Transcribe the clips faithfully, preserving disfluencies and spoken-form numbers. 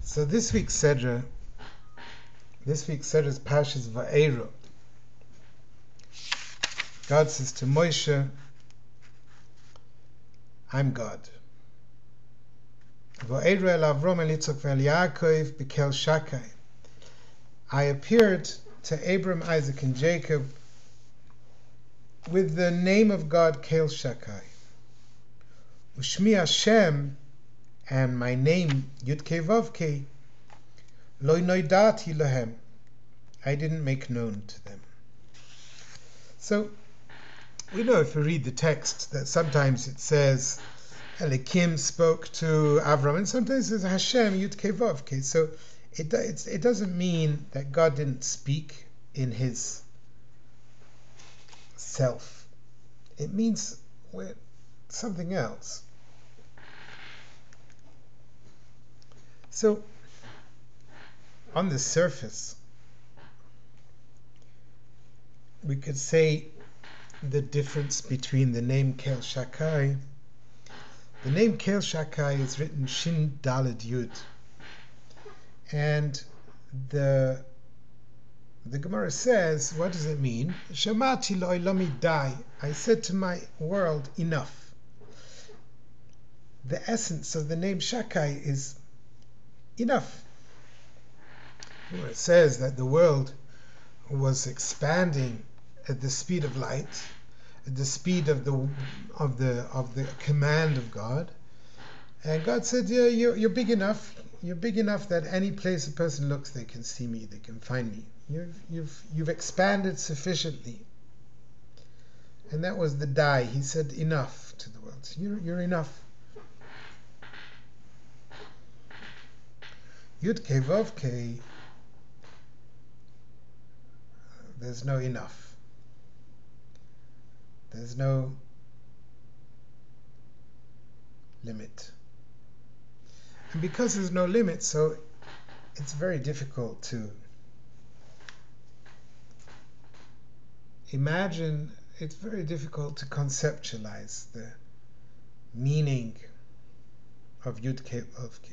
So this week's Sedra, this week's Sedra is Parshas Va'era. God says to Moshe, I'm God. Va'era el Avram el Yitzchak ve'el Yaakov b'kel Shakai. I appeared to Abram, Isaac, and Jacob with the name of God, Kel Shakai. Ushmi Hashem, and my name, Yud-Kei Vav-Kei, Lo noidati lahem, I didn't make known to them. So, we know if we read the text that sometimes it says Elikim spoke to Avram, and sometimes it says Hashem, Yud-Kei Vav-Kei. So, it, it's, it doesn't mean that God didn't speak in his self. It means something else. So, on the surface, we could say the difference between the name Kel Shakai. The name Kel Shakai is written Shin Daled Yud, and the the Gemara says, what does it mean? Shamati lo'ilami dai. I said to my world, enough. The essence of the name Shakai is enough. It says that the world was expanding at the speed of light, at the speed of the of the of the command of God, and God said, "Yeah, you're, you're big enough. You're big enough that any place a person looks, they can see me, they can find me. You've you've you've expanded sufficiently." And that was the die. He said, "Enough" to the world. You're you're enough. Yud-Kei Vav-Kei, there's no enough. There's no limit. And because there's no limit, so it's very difficult to imagine, it's very difficult to conceptualize the meaning of Yud-Kei Vav-Kei.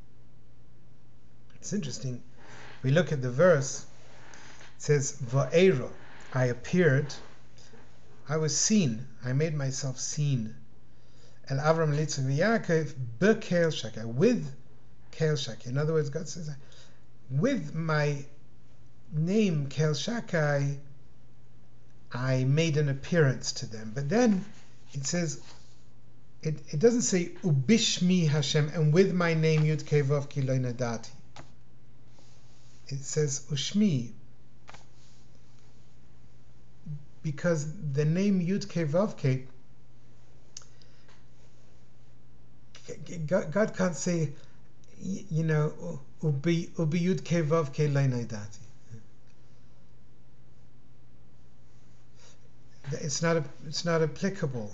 It's interesting. We look at the verse. It says, Va'era, I appeared. I was seen. I made myself seen. El Avram Yitzchak Yaakov b'Kel Shakai, with Kel Shakai. In other words, God says, with my name Kel Shakai, I made an appearance to them. But then it says, it, it doesn't say Ubishmi Hashem, and with my name Yud-Kei Vav-Kei Lo nadati. It says Ushmi, because the name Yud-Kei Vav-Kei, God, God can't say, you know, Ubi Yud-Kei Vav-Kei Lo nadati. It's not it's not applicable,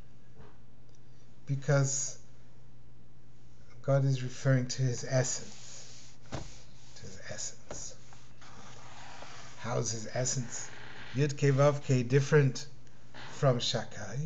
because God is referring to his essence. Essence. How's his essence? Yud-Kei Vav-Kei different from Shakai?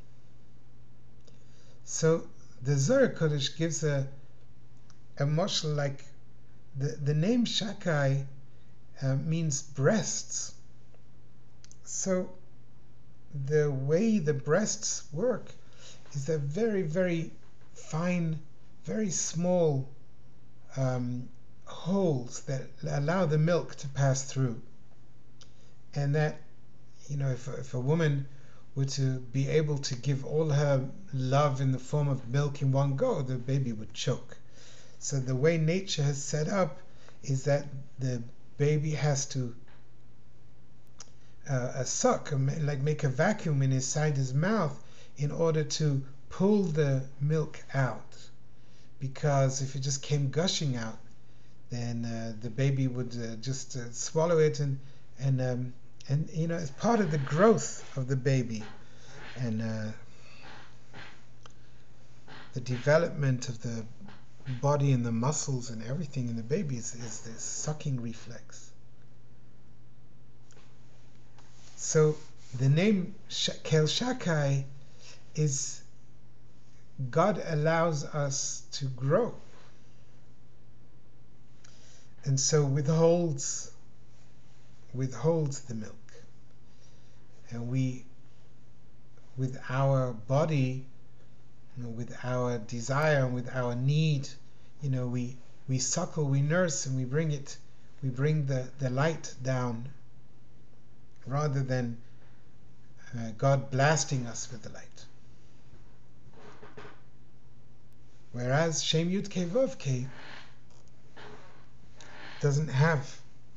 So the Zohar Kodesh gives a a moshel like the, the name Shakai uh, means breasts. So the way the breasts work is they're very, very fine, very small um, holes that allow the milk to pass through. And that, you know, if, if a woman were to be able to give all her love in the form of milk in one go, the baby would choke. So the way nature has set up is that the baby has to uh, a suck, like make a vacuum inside his mouth in order to pull the milk out. Because if it just came gushing out, then uh, the baby would uh, just uh, swallow it, and and um, and you know, it's part of the growth of the baby, and uh, the development of the body and the muscles and everything in the baby is, is this sucking reflex. So the name Kel Shakai is God allows us to grow. and so withholds withholds the milk. And we, with our body, you know, with our desire and with our need, you know, we we suckle, we nurse, and we bring it, we bring the, the light down, rather than uh, God blasting us with the light. Whereas Shem Yud Kei Vav Kei doesn't have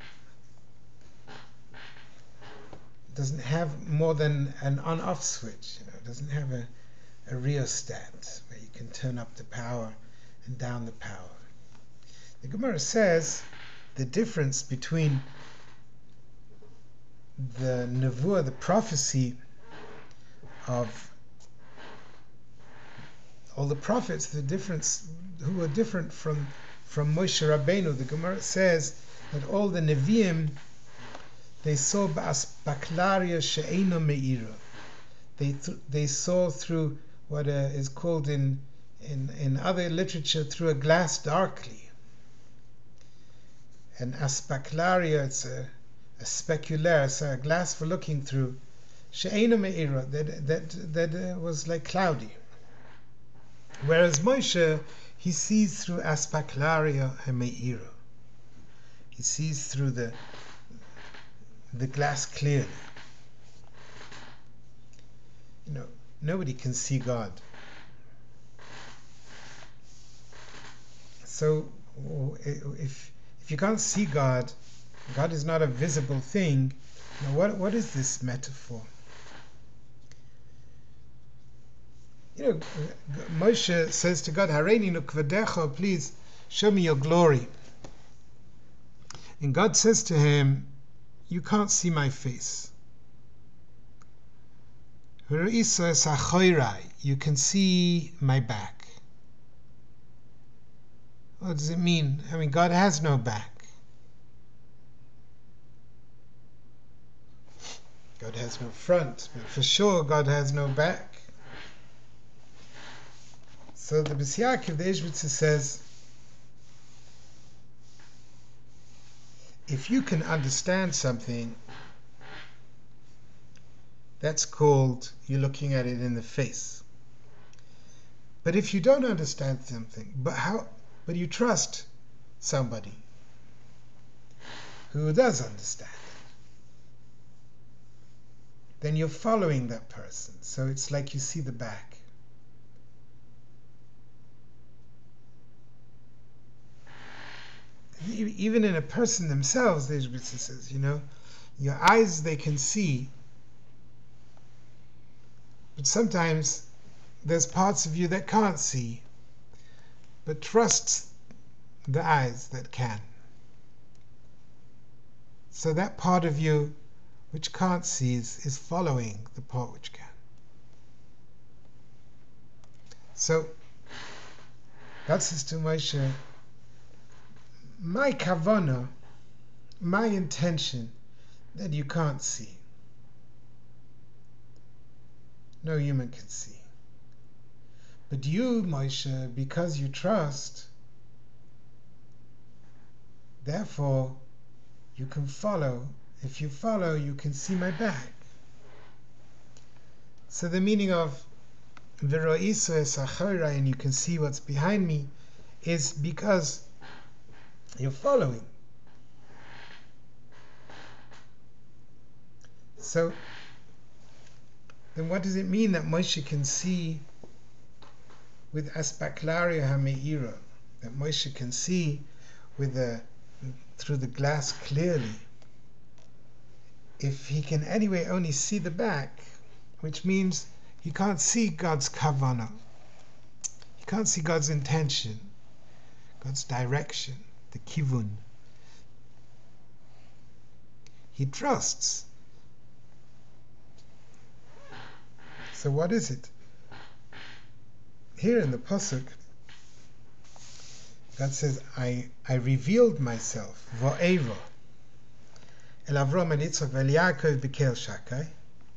doesn't have more than an on-off switch. You know, it doesn't have a, a rheostat where you can turn up the power and down the power. The Gemara says the difference between the nevuah, the prophecy of all the prophets, the difference who are different from from Moshe Rabbeinu. The Gemara says that all the Nevi'im, they saw ba'aspaklaria she'eina me'ira. They th- they saw through what uh, is called in, in in other literature through a glass darkly. And aspaklaria, it's a, a specular, so a glass for looking through. She'eina me'ira, that that that uh, was like cloudy. Whereas Moshe, he sees through aspaklaria me'ira. He sees through the the glass clearly. You know, nobody can see God. So if if you can't see God, God is not a visible thing. You know, what what is this metaphor? You know, Moshe says to God, Hareini nukvadecha, please show me your glory. And God says to him, you can't see my face. You can see my back. What does it mean? I mean, God has no back. God has no front, but for sure God has no back. So the Beis Yaakov, the Ishbitzer, says, if you can understand something, that's called you're looking at it in the face. But if you don't understand something, but how, but you trust somebody who does understand it, then you're following that person. So it's like you see the back. Even in a person themselves, the Ishbitzer says, you know, your eyes, they can see, but sometimes there's parts of you that can't see, but trusts the eyes that can. So that part of you which can't see is, is following the part which can. So God says to Moshe, my kavanah, my intention, that you can't see. No human can see. But you, Moshe, because you trust, therefore you can follow. If you follow, you can see my back. So the meaning of V'ro'isa es achorei, and you can see what's behind me, is because you're following. So then what does it mean that Moshe can see with aspaklaria hameira, that Moshe can see with the through the glass clearly, if he can anyway only see the back, which means he can't see God's kavanah, he can't see God's intention, God's direction, the kivun. He trusts. So what is it? Here in the pasuk, God says, I, I revealed myself, va'ero, el Avram and Yitzchak ve'el Yaakov b'kel shakai,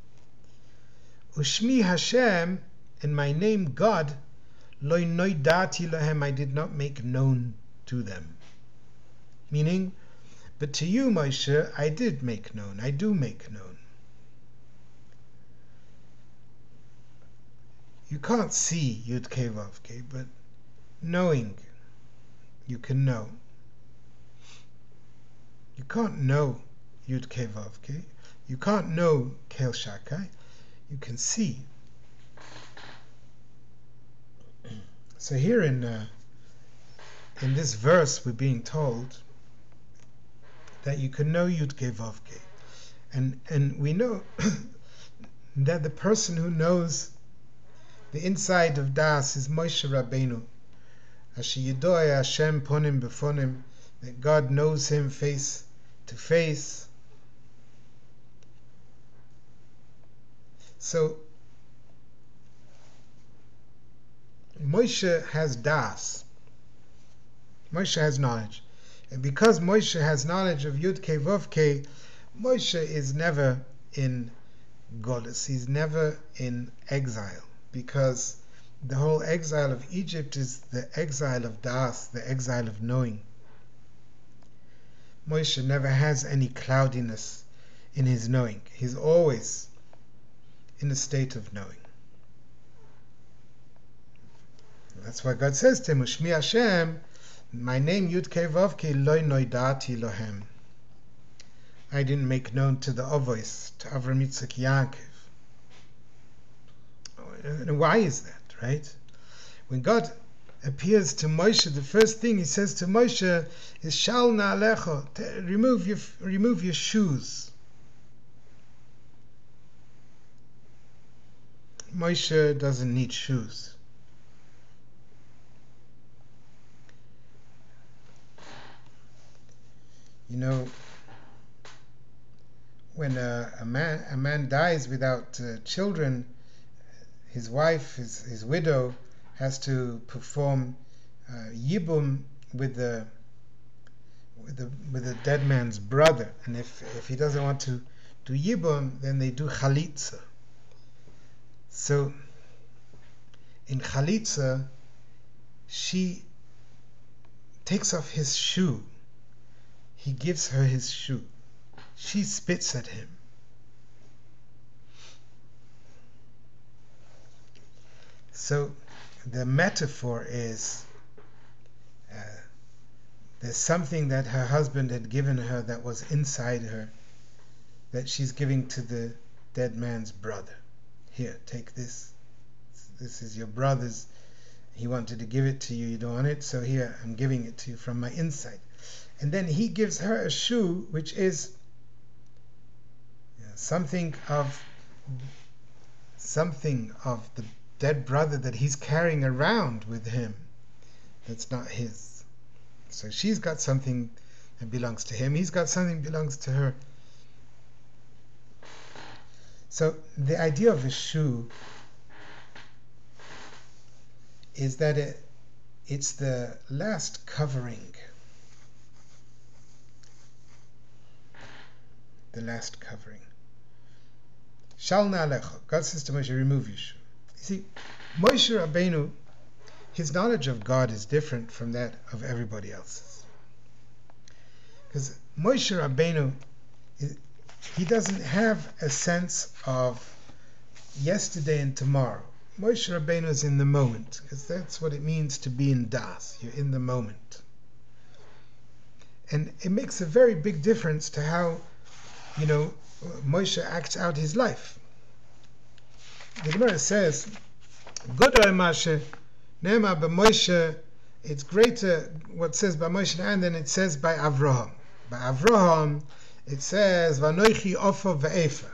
ushmi Hashem, and my name God, lo noidati lahem, I did not make known to them. Meaning, but to you, Moshe, I did make known, I do make known. You can't see Yud Kei Vav Kei, but knowing, you can know. You can't know Yud Kei Vav Kei. You can't know Kel Shakai. You can see. So here in uh, in this verse, we're being told that you can know Yud Kei Vav Kei, and and we know that the person who knows the inside of Das is Moshe Rabbeinu. Asher Yedoah Hashem Ponim Befonim, that God knows him face to face. So Moshe has Das. Moshe has knowledge. And because Moshe has knowledge of Yud Kei Vav Kei, Moshe is never in Golus. He's never in exile. Because the whole exile of Egypt is the exile of Das, the exile of knowing. Moshe never has any cloudiness in his knowing. He's always in a state of knowing. That's why God says to him, Ushmi Hashem, my name Yud Kei Vav Kei Loi Noidati Lohem. I didn't make known to the Avos, to Avram, Yitzchak, Yaakov. And why is that, right? When God appears to Moshe, the first thing he says to Moshe is Shal Na'alecha, remove your remove your shoes. Moshe doesn't need shoes. You know, when a, a man a man dies without uh, children, his wife, his, his widow, has to perform uh, yibum with the with the with the dead man's brother, and if if he doesn't want to do yibum, then they do chalitza. So in chalitza, she takes off his shoe. He gives her his shoe. She spits at him. So the metaphor is uh, there's something that her husband had given her that was inside her that she's giving to the dead man's brother. Here, take this. This is your brother's. He wanted to give it to you. You don't want it, so here, I'm giving it to you from my inside. And then he gives her a shoe, which is you know, something of something of the dead brother that he's carrying around with him that's not his. So she's got something that belongs to him, he's got something that belongs to her. So the idea of a shoe is that it, it's the last covering, the last covering. Shal Na'alecha, God says to Moshe, remove your shoe. You see, Moshe Rabbeinu, his knowledge of God is different from that of everybody else's. Because Moshe Rabbeinu, he doesn't have a sense of yesterday and tomorrow. Moshe Rabbeinu is in the moment, because that's what it means to be in Das. You're in the moment. And it makes a very big difference to how, you know, Moshe acts out his life. The Gemara says, Godol Mashe, Nema b'Moshe, it's greater what says by Moshe and then it says by Avraham. By Avraham, it says, Vanoichi Ofa ve'efa.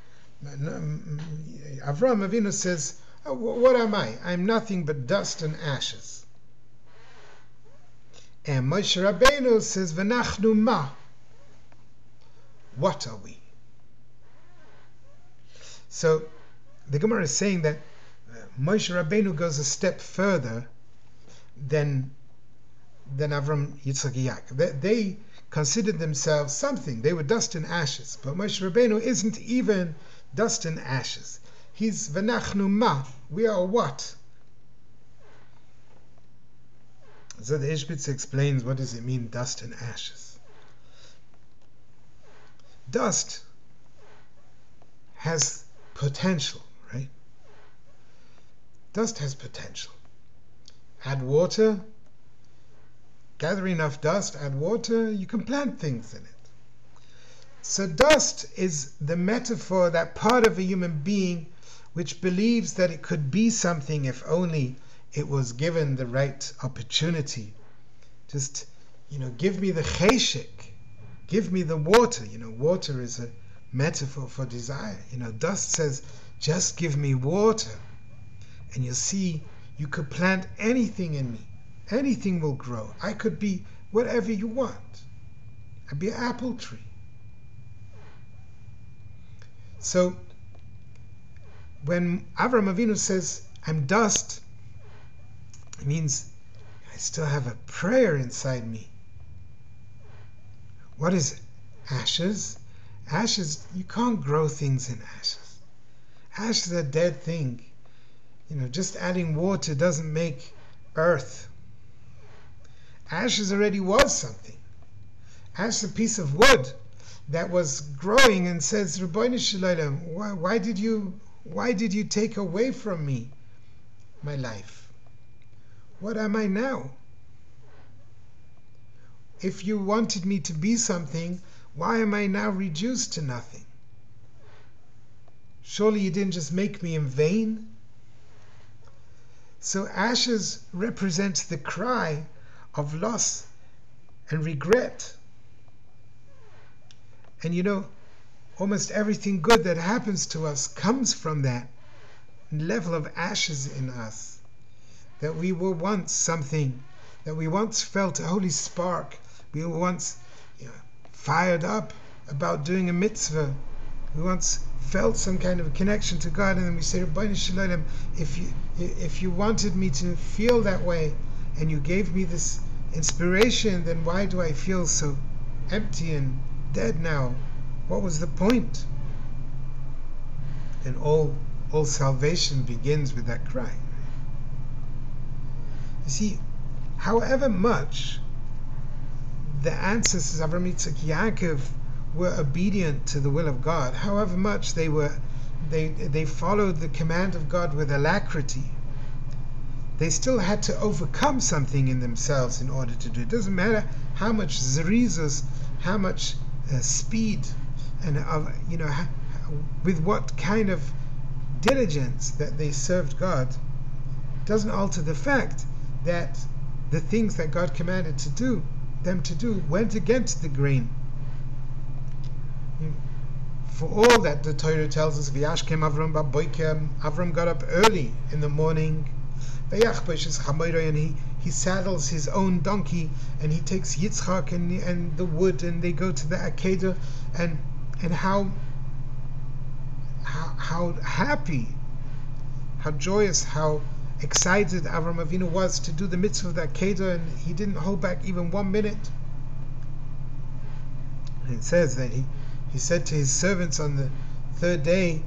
Avraham Avinu says, oh, what am I? I'm nothing but dust and ashes. And Moshe Rabbeinu says, V'nachnu ma. What are we? So, the Gemara is saying that uh, Moshe Rabbeinu goes a step further than than Avram, Yitzchak, Yaakov. They, they considered themselves something. They were dust and ashes. But Moshe Rabbeinu isn't even dust and ashes. He's v'nachnu ma. We are what? So the Ishbitz explains, what does it mean, dust and ashes? Dust has potential, right? Dust has potential. Add water, gather enough dust, add water, you can plant things in it. So dust is the metaphor, that part of a human being which believes that it could be something if only it was given the right opportunity. Just, you know, give me the cheshik, give me the water. You know, water is a metaphor for desire. You know, dust says, just give me water, and you'll see you could plant anything in me. Anything will grow. I could be whatever you want. I'd be an apple tree. So when Avram Avinu says, I'm dust, it means I still have a prayer inside me. What is ashes? Ashes, you can't grow things in ashes. Ashes are a dead thing. You know, just adding water doesn't make earth. Ashes already was something. Ash is a piece of wood that was growing and says, Rabbeinu Shalom, why, why did you why did you take away from me my life? What am I now? If you wanted me to be something, why am I now reduced to nothing? Surely you didn't just make me in vain? So ashes represents the cry of loss and regret. And you know, almost everything good that happens to us comes from that level of ashes in us. That we were once something, that we once felt a holy spark, we were once, you know, fired up about doing a mitzvah, we once felt some kind of a connection to God, and then we say, Rabbeinu Shalom, if you, if you wanted me to feel that way, and you gave me this inspiration, then why do I feel so empty and dead now? What was the point? And all all salvation begins with that cry. You see, however much the ancestors of Avraham, Yitzchak, Yaakov were obedient to the will of God, however much they were they they followed the command of God with alacrity, they still had to overcome something in themselves in order to do it. It doesn't matter how much zerizus, how much uh, speed, and uh, you know, how, with what kind of diligence that they served God, doesn't alter the fact that the things that God commanded to do, them to do, went against the grain. For all that the Torah tells us, V'yashkem Avram ba'boiker, Avram got up early in the morning, and he, he saddles his own donkey, and he takes Yitzchak and, and the wood, and they go to the Akedah, and and how, how how happy, how joyous, how excited Avram Avinu was to do the mitzvah of the Akedah, and he didn't hold back even one minute. And it says that he, he said to his servants on the third day,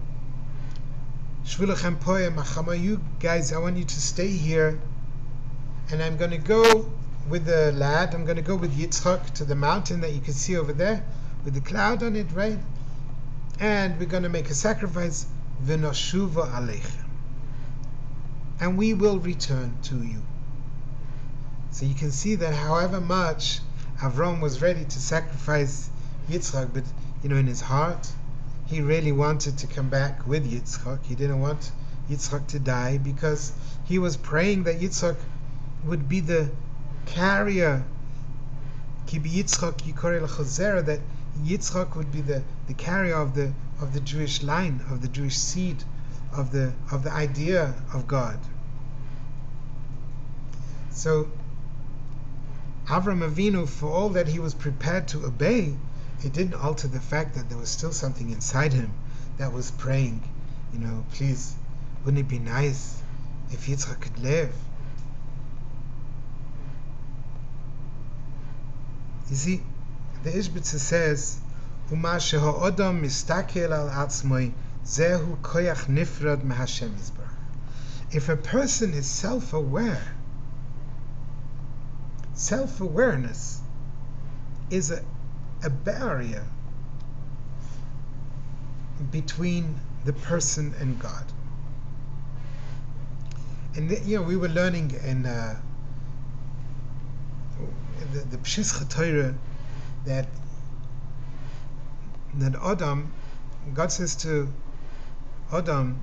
you guys, I want you to stay here, and I'm going to go with the lad, I'm going to go with Yitzchak to the mountain that you can see over there with the cloud on it, right? And we're going to make a sacrifice, v'noshuva aleichem, and we will return to you. So you can see that however much Avram was ready to sacrifice Yitzchak, but you know, in his heart, he really wanted to come back with Yitzchak. He didn't want Yitzchak to die, because he was praying that Yitzchak would be the carrier, ki b'Yitzchak yikorei l'chazera, that Yitzchak would be the, the carrier of the of the Jewish line, of the Jewish seed, of the of the idea of God. So Avram Avinu, for all that he was prepared to obey, it didn't alter the fact that there was still something inside him that was praying, you know, please, wouldn't it be nice if Yitzchak could live? You see, the Ishbitzer says, Uma sheho'odam mistakel al atzmoi zehu koyach nifrad meHashem Yisbarach. If a person is self-aware, self-awareness is a, a barrier between the person and God. And you know, we were learning in uh, the, the Peshischa Torah that that Adam, God says to Adam,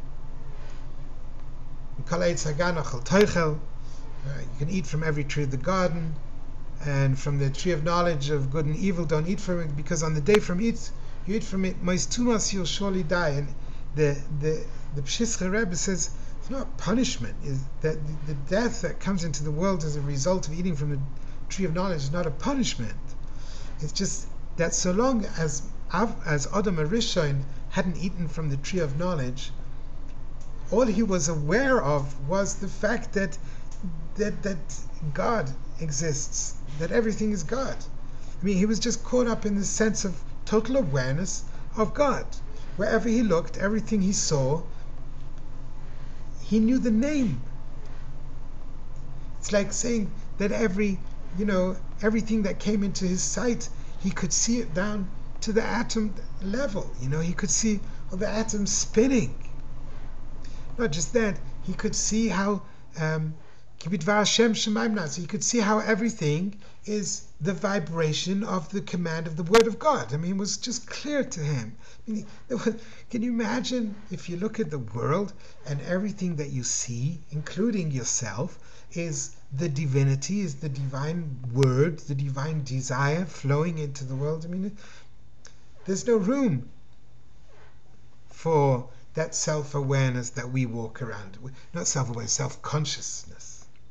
you can eat from every tree of the garden, and from the tree of knowledge of good and evil don't eat from it, because on the day from it you eat from it, most tumas you'll surely die. And the the the Peshischa Rebbe says it's not punishment, is that the death that comes into the world as a result of eating from the tree of knowledge is not a punishment. It's just that so long as as Adam HaRishon hadn't eaten from the tree of knowledge, all he was aware of was the fact that that that God exists, that everything is God. I mean, he was just caught up in the sense of total awareness of God. Wherever he looked, everything he saw, he knew the name. It's like saying that every, you know, everything that came into his sight, he could see it down to the atom level. You know, he could see all the atoms spinning. Not just that, he could see how um, so he could see how everything is the vibration of the command of the word of God. I mean, it was just clear to him. I mean, was, can you imagine if you look at the world and everything that you see, including yourself, is the divinity, is the divine word, the divine desire flowing into the world? I mean, there's no room for that self-awareness that we walk around with. Not self-awareness, self-consciousness.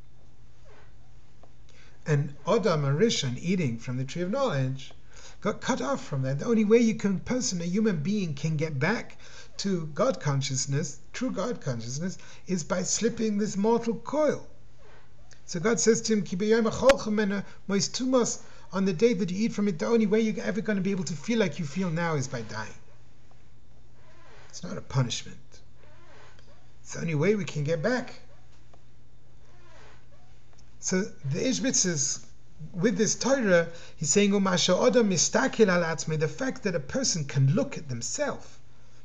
And Adam HaRishon, eating from the tree of knowledge, got cut off from that. The only way you can, person, a human being, can get back to God consciousness, true God consciousness, is by slipping this mortal coil. So God says to him, on the day that you eat from it, the only way you're ever going to be able to feel like you feel now is by dying. It's not a punishment. It's the only way we can get back. So the Ishbitz is, with this Torah, he's saying, the fact that a person can look at themselves,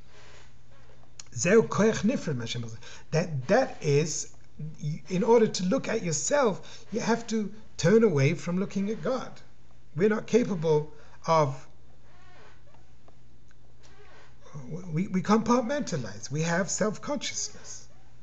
that that is, in order to look at yourself, you have to turn away from looking at God. We're not capable of, we, we compartmentalize. We have self-consciousness.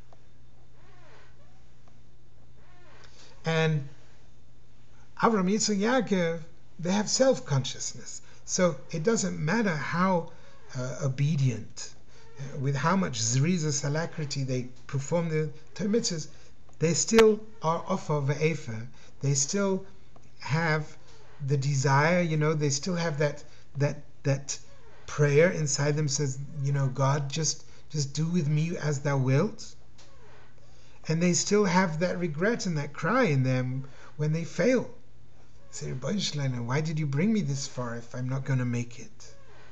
And Avraham, Yitzchak, Yaakov, they have self-consciousness. So it doesn't matter how uh, obedient, uh, with how much zrizas alacrity they perform the Torah mitzvahs, they still are off of ve'efer. They still have the desire, you know, they still have that that that prayer inside them, says, you know, God, just just do with me as thou wilt. And they still have that regret and that cry in them when they fail. Say, why did you bring me this far if I'm not going to make it?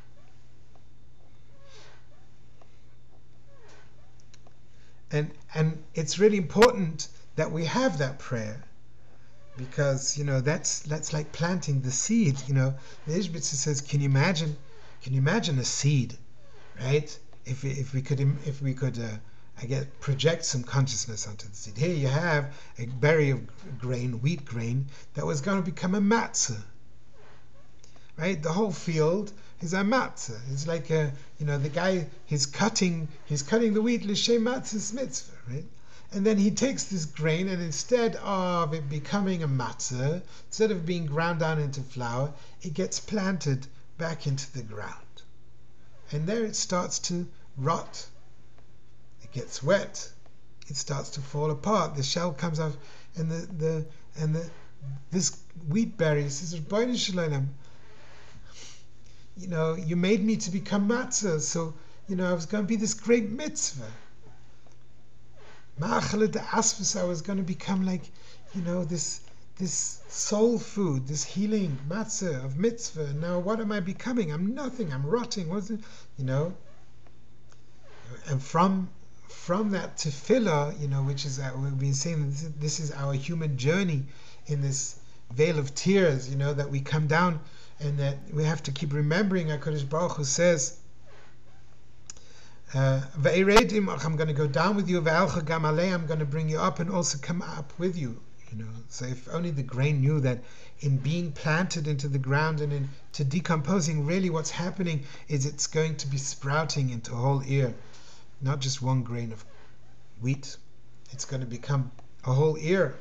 And and it's really important that we have that prayer, because, you know, that's that's like planting the seed. You know, the Ishbitzer says, can you imagine? Can you imagine a seed, right? If we, if we could if we could. Uh, I get project some consciousness onto the seed. Here you have a berry of grain, wheat grain, that was going to become a matzah. Right? The whole field is a matzah. It's like a, you know, the guy, he's cutting, he's cutting the wheat l'shem matzah's mitzvah, right? And then he takes this grain, and instead of it becoming a matzah, instead of being ground down into flour, it gets planted back into the ground. And there it starts to rot. Gets wet, it starts to fall apart, the shell comes out, and the the and the this wheat berry says, you know, you made me to become matzah, so, you know, I was going to be this great mitzvah. Ma'achale de asfus, I was going to become like, you know, this this soul food, this healing matzah of mitzvah. Now what am I becoming? I'm nothing. I'm rotting. What's it? You know. And from From that tefillah, you know, which is, uh, we've been saying, this, this is our human journey in this veil of tears, you know, that we come down, and that we have to keep remembering. HaKadosh Baruch Hu says, uh, I'm going to go down with you, I'm going to bring you up and also come up with you. You know, so if only the grain knew that in being planted into the ground and into decomposing, really what's happening is it's going to be sprouting into a whole ear, not just one grain of wheat. It's going to become a whole ear.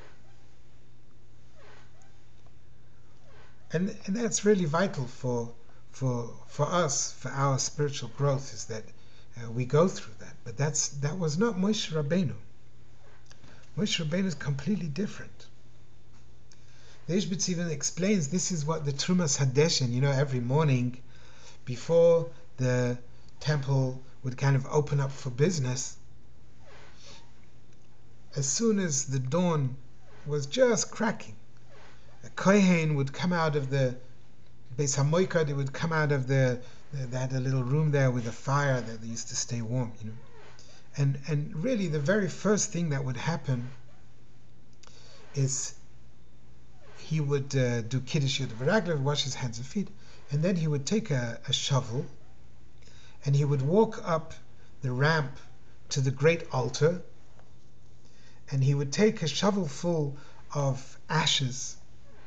And, and that's really vital for for for us, for our spiritual growth, is that uh, we go through that. But that's that was not Moshe Rabbeinu. Moshe Rabbeinu is completely different. The Ishbitz even explains this is what the Trumas Hadeshin, you know, every morning before the temple would kind of open up for business, as soon as the dawn was just cracking, a Kohen would come out of the Beis HaMoikad, it would come out of the, they had a little room there with a fire that they used to stay warm, you know. And and really the very first thing that would happen is he would uh, do Kiddush Yud V'Raglav, wash his hands and feet, and then he would take a, a shovel and he would walk up the ramp to the great altar, and he would take a shovel full of ashes,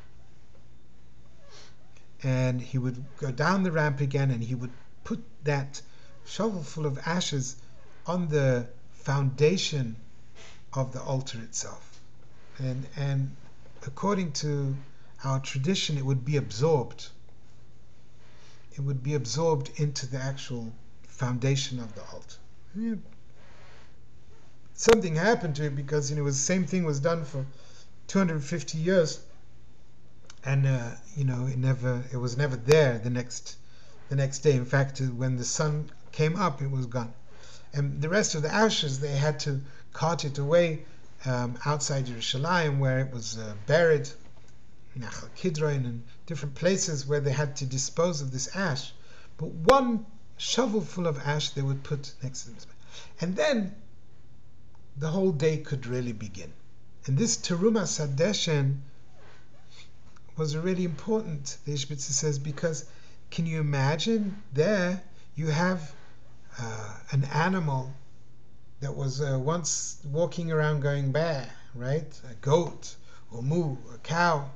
and he would go down the ramp again, and he would put that shovel full of ashes on the foundation of the altar itself, and and according to our tradition, it would be absorbed. It would be absorbed into the actual foundation of the altar. Yeah. Something happened to it because, you know, it was the same thing was done for two hundred fifty years, and uh, you know, it never, it was never there the next, the next day. In fact, when the sun came up, it was gone. And the rest of the ashes, they had to cart it away um, outside Yerushalayim, where it was uh, buried, Nachal Kidron, and different places where they had to dispose of this ash. But one shovel full of ash they would put next to them, and then the whole day could really begin. And this Terumas Hadeshin was really important, the Ishbitzer says, because can you imagine there you have uh, an animal that was uh, once walking around going bah, right? A goat, or moo, a cow.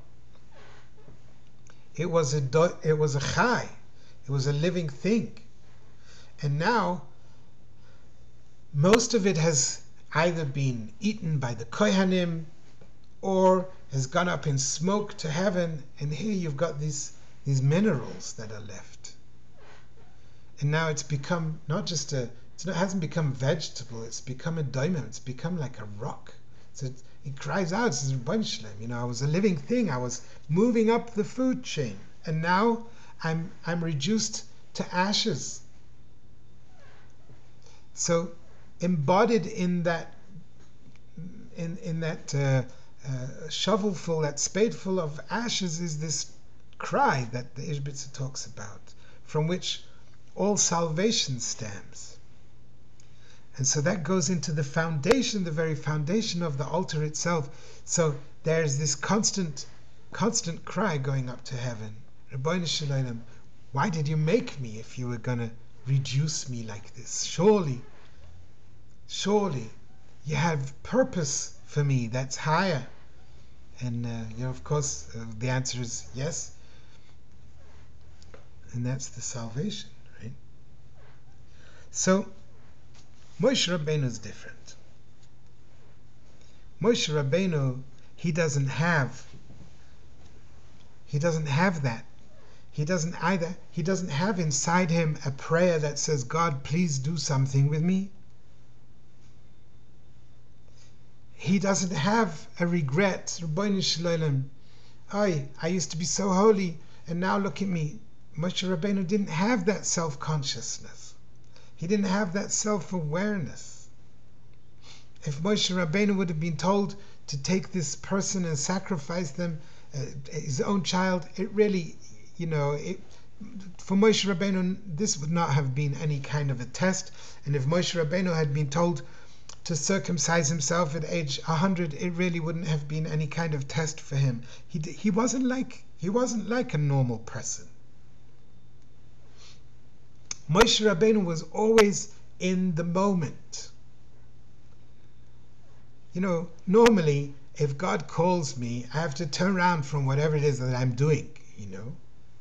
It was a do- it was a chai, it was a living thing. And now most of it has either been eaten by the Kohanim or has gone up in smoke to heaven, and here you've got these these minerals that are left. And now it's become not just a, it's not, it hasn't become vegetable, it's become a diamond, it's become like a rock. So it, it cries out, it's Rebbeinu, you know, I was a living thing, I was moving up the food chain, and now I'm I'm reduced to ashes. So embodied in that in in that uh, uh, shovelful, that spadeful of ashes, is this cry that the Ishbitzer talks about, from which all salvation stems. And so that goes into the foundation, the very foundation of the altar itself. So there's this constant, constant cry going up to heaven. Rebbeinu Shalom, why did you make me if you were going to reduce me like this? Surely, surely you have purpose for me that's higher. And, uh, you know, of course, uh, the answer is yes. And that's the salvation, right? So, Moshe Rabbeinu is different. Moshe Rabbeinu, he doesn't have, he doesn't have that. He doesn't either, he doesn't have inside him a prayer that says, God, please do something with me. He doesn't have a regret. Rebbeinu Shalom, I, I used to be so holy, and now look at me. Moshe Rabbeinu didn't have that self-consciousness. He didn't have that self-awareness. If Moshe Rabbeinu would have been told to take this person and sacrifice them, uh, his own child, it really, you know, it, for Moshe Rabbeinu, this would not have been any kind of a test. And if Moshe Rabbeinu had been told, to circumcise himself at age one hundred, it really wouldn't have been any kind of test for him. He, he, wasn't, like, he wasn't like a normal person. Moshe Rabbeinu was always in the moment. You know, normally, if God calls me, I have to turn around from whatever it is that I'm doing, you know.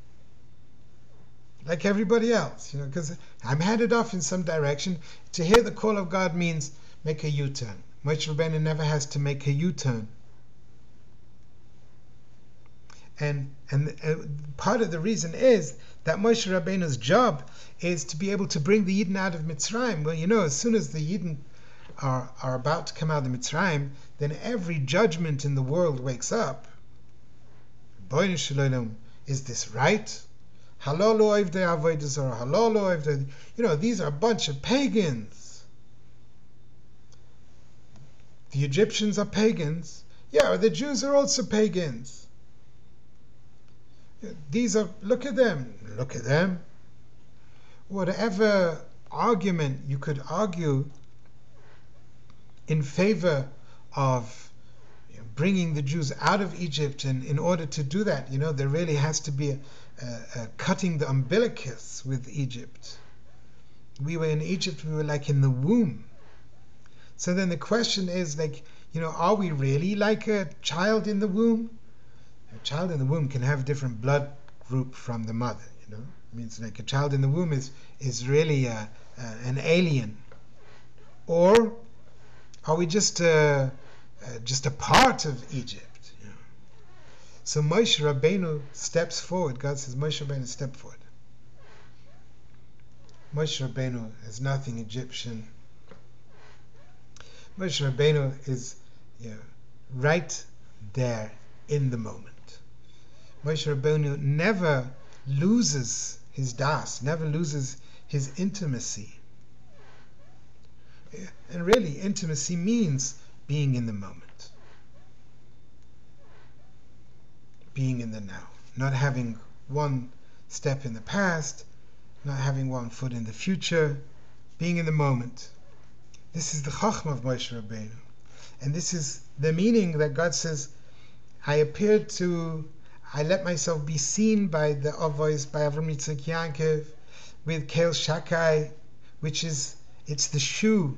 Like everybody else, you know, because I'm headed off in some direction. To hear the call of God means make a U-turn. Moshe Rabbeinu never has to make a U-turn. And, and uh, part of the reason is that Moshe Rabbeinu's job is to be able to bring the Yidden out of Mitzrayim. Well, you know, as soon as the Yidden are, are about to come out of Mitzrayim, then every judgment in the world wakes up. Boinu Shalom, is this right? Halal oivdei avodah zarah, halal oivdei, you know, these are a bunch of pagans. The Egyptians are pagans. Yeah, the Jews are also pagans. These are, look at them, look at them. Whatever argument you could argue in favor of you know, bringing the Jews out of Egypt, and in order to do that, you know, there really has to be a, a, a cutting the umbilicus with Egypt. We were in Egypt, we were like in the womb. So then the question is, like, you know, are we really like a child in the womb? A child in the womb can have a different blood group from the mother, you know. It means like a child in the womb is, is really a, a, an alien. Or are we just a, a, just a part of Egypt? You know? So Moshe Rabbeinu steps forward. God says, Moshe Rabbeinu, step forward. Moshe Rabbeinu is nothing Egyptian. Moshe Rabbeinu is you know, right there in the moment. Moshe Rabbeinu never loses his das, never loses his intimacy. And really, intimacy means being in the moment. Being in the now. Not having one step in the past, not having one foot in the future, being in the moment. This is the Chachma of Moshe Rabbeinu. And this is the meaning that God says, I appeared to, I let myself be seen by the Avos, by Avram Yitzchak Yankov, with Kel Shakai, which is, it's the shoe.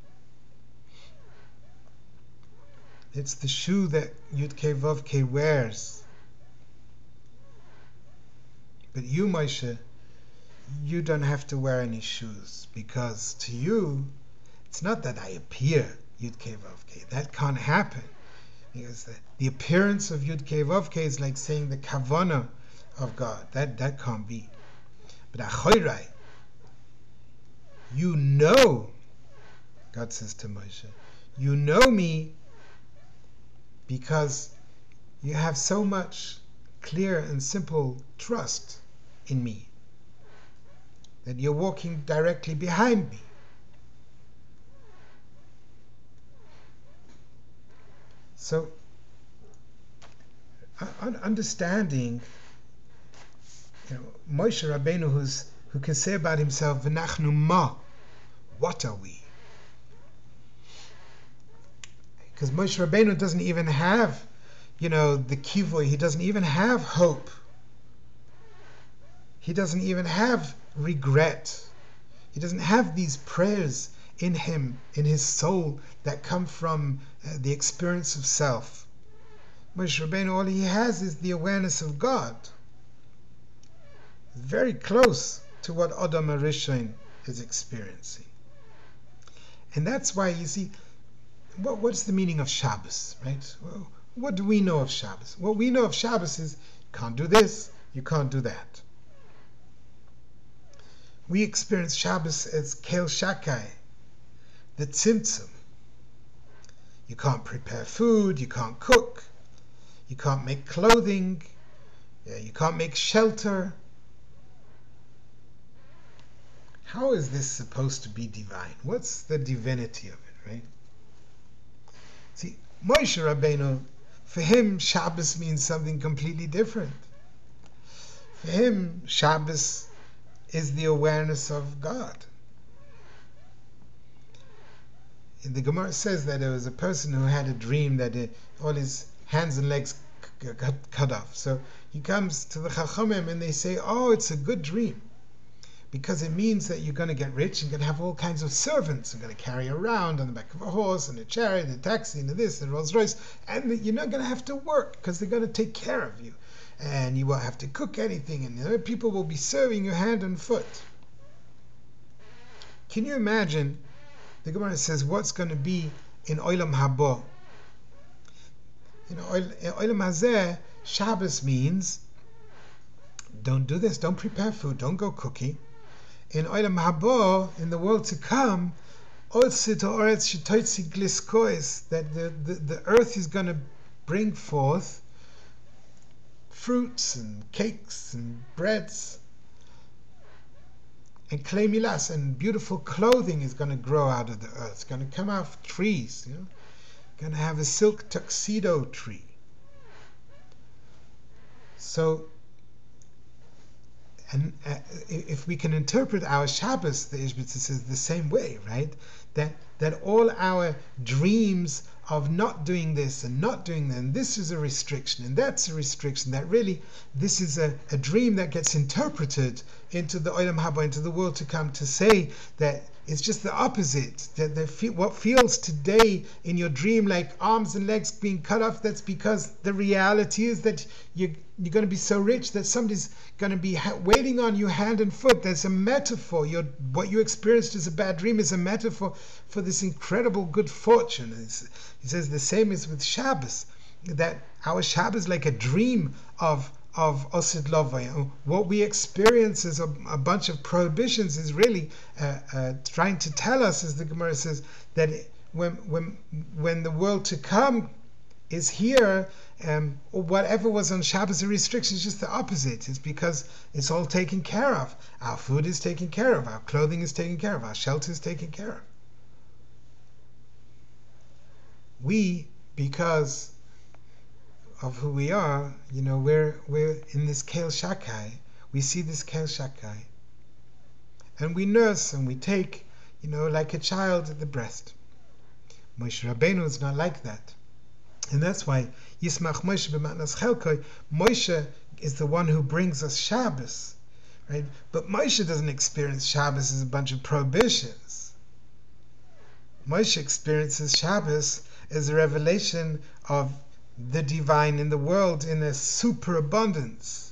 It's the shoe that Yud-Kei Vav-Kei wears. But you, Moshe, you don't have to wear any shoes, because to you, it's not that I appear Yud-Kei Vav-Kei. That can't happen. Because the, the appearance of Yud-Kei Vav-Kei is like saying the Kavanah of God. That, that can't be. But Achorai, you know, God says to Moshe, you know me because you have so much clear and simple trust in me that you're walking directly behind me. So, understanding, you know, Moshe Rabbeinu, who's, who can say about himself, "V'nachnu ma," what are we? Because Moshe Rabbeinu doesn't even have, you know, the kivui. He doesn't even have hope. He doesn't even have regret. He doesn't have these prayers in him, in his soul, that come from uh, the experience of self. Moshe Rabbeinu, all he has is the awareness of God. Very close to what Adam HaRishon is experiencing. And that's why, you see, what, what's the meaning of Shabbos, right? Well, what do we know of Shabbos? What we know of Shabbos is, you can't do this, you can't do that. We experience Shabbos as Kel Shakai, the tzimtzum. You can't prepare food, you can't cook, you can't make clothing, you can't make shelter. How is this supposed to be divine? What's the divinity of it, right? See, Moshe Rabbeinu, for him, Shabbos means something completely different. For him, Shabbos is the awareness of God. the Gemara says that there was a person who had a dream that uh, all his hands and legs c- got cut off. So he comes to the Chachamim and they say, oh, it's a good dream, because it means that you're going to get rich and going to have all kinds of servants you're going to carry around on the back of a horse and a chariot and a taxi and a this and a Rolls Royce, and that you're not going to have to work because they're going to take care of you, and you won't have to cook anything, and you know, people will be serving you hand and foot. Can you imagine? The Gemara says what's going to be in Olam Haba. You know, in Olam Hazeh, Shabbos means don't do this, don't prepare food, don't go cooking. In Olam Haba, in the world to come, that the, the, the earth is going to bring forth fruits and cakes and breads and clay milas, and beautiful clothing is going to grow out of the earth. It's going to come out of trees. You know, going to have a silk tuxedo tree. So, and uh, if we can interpret our Shabbos, the Ishbitzer says, the same way, right? That that all our dreams of not doing this and not doing that, and this is a restriction and that's a restriction, that really this is a, a dream that gets interpreted into the Olam Haba, into the world to come, to say that it's just the opposite, that the, what feels today in your dream like arms and legs being cut off, that's because the reality is that you, you're going to be so rich that somebody's going to be ha- waiting on you hand and foot. There's a metaphor. Your, what you experienced as a bad dream is a metaphor for this incredible good fortune. It's, he says the same is with Shabbos, that our Shabbos is like a dream of of Osid Lovay. What we experience as a, a bunch of prohibitions is really uh, uh, trying to tell us, as the Gemara says, that when when when the world to come is here, um, or whatever was on Shabbos a restriction is just the opposite. It's because it's all taken care of. Our food is taken care of, our clothing is taken care of, our shelter is taken care of. We, because of who we are, you know, we're we're in this Kel Shakai. We see this Kel Shakai, and we nurse and we take, you know, like a child at the breast. Moshe Rabbeinu is not like that, and that's why Yismach Moshe b'matnas Chelkoi. Moshe is the one who brings us Shabbos, right? But Moshe doesn't experience Shabbos as a bunch of prohibitions. Moshe experiences Shabbos as a revelation of the divine in the world in a superabundance.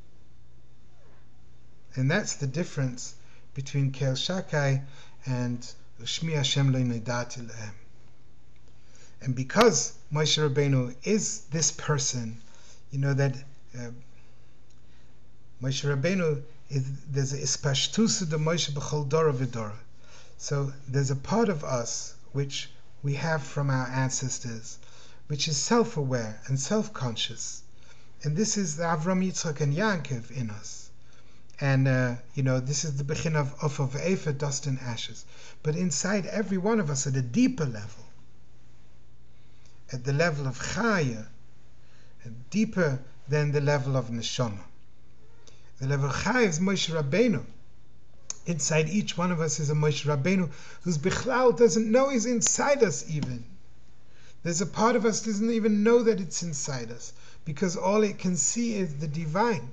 And that's the difference between Kel Shakai and Shmi Hashem Lo Nidati Lehem. And because Moshe Rabbeinu is this person, you know that uh, Moshe Rabbeinu is, there's a Ispashtusa de Moshe B'chol Dora V'Dora. So there's a part of us which we have from our ancestors, which is self-aware and self-conscious. And this is the Avram, Yitzchak, and Yaakov in us. And, uh, you know, this is the Bechin of Of of Efer, dust and ashes. But inside every one of us, at a deeper level, at the level of Chaya, deeper than the level of Neshama. The level of Chaya is Moshe Rabbeinu. Inside each one of us is a Moshe Rabbeinu whose Bichlal doesn't know is inside us even. There's a part of us that doesn't even know that it's inside us, because all it can see is the divine.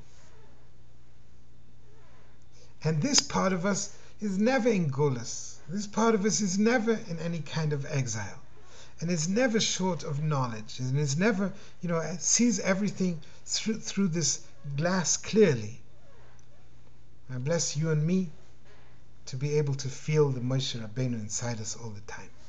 And this part of us is never in Gulas. This part of us is never in any kind of exile. And is never short of knowledge. And is never, you know, sees everything through, through this glass clearly. I bless you and me to be able to feel the Moshe Rabbeinu inside us all the time.